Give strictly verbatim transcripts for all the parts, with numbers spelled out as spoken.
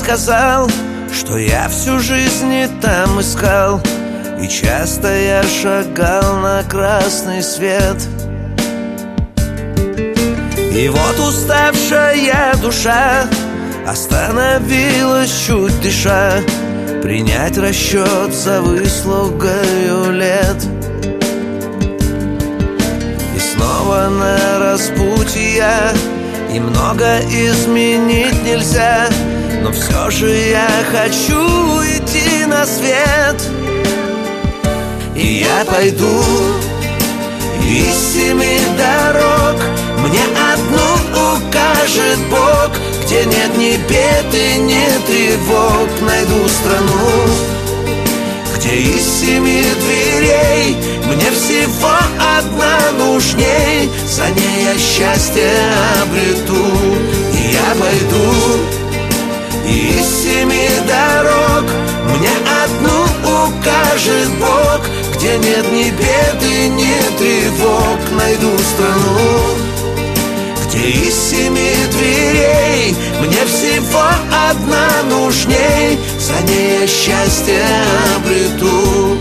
сказал, что я всю жизнь не там искал, и часто я шагал на красный свет. И вот уставшая душа остановилась, чуть дыша, принять расчет за выслугою лет. И снова на распутье я, и много изменить нельзя, но все же я хочу идти на свет. И я пойду из семи дорог, мне одну укажет Бог, где нет ни бед и ни тревог. Найду страну, где из семи дверей мне всего одна нужней, за ней я счастье обрету. И я пойду из семи дорог, мне одну укажет Бог, где нет ни бед и ни тревог. Найду страну, где из семи дверей мне всего одна нужней, за ней я счастье обрету.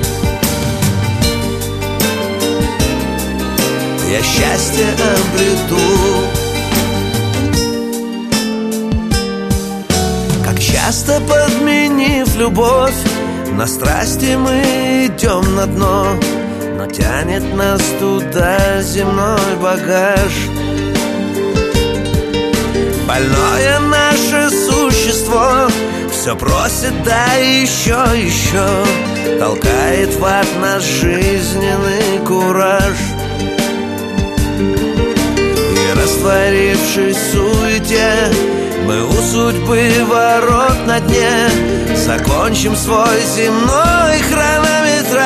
Я счастье обрету. Как часто, подменив любовь, на страсти мы идем на дно, но тянет нас туда земной багаж. Больное наше существо все просит, да еще, еще, толкает в ад наш жизненный кураж. И растворившись в суете, мы у судьбы ворот на дне закончим свой земной хронометраж.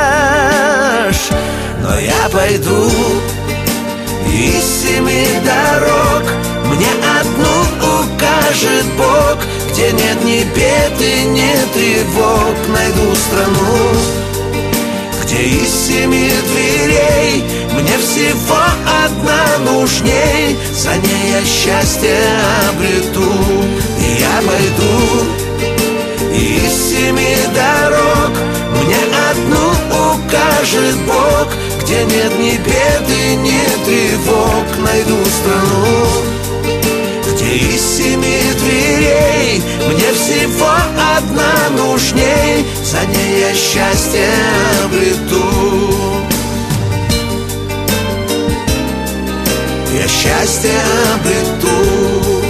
Но я пойду из семи дорог, мне одну укажет Бог, где нет ни бед и ни тревог. Найду страну, где из семи дверей мне всего одна нужней, за ней я счастье обрету. И я пойду из семи дорог, мне одну укажет Бог, где нет ни бед и ни тревог. Найду страну, где из семи дверей мне всего одна нужней, за ней я счастье обрету. Я счастье обрету.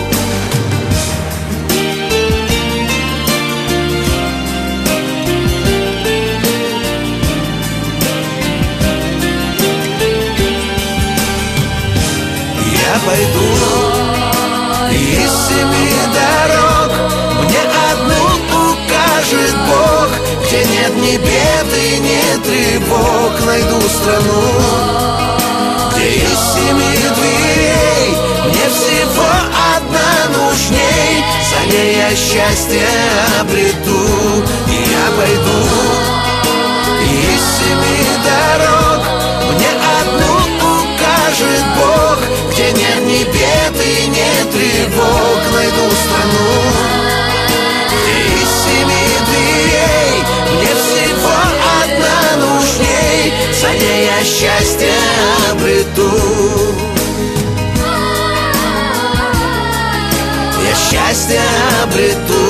Я пойду из семи дорог, мне одну укажет Бог, где нет ни бед и ни тревог. Найду страну, где из семи дверей мне всего одна нужней, за ней я счастье обрету. И я пойду из семи дорог, мне одну укажет Бог, где нет ни бед и ни тревог. Найду страну, где из семи дверей мне всего одна нужней, за ней я счастье обрету. Я счастье обрету.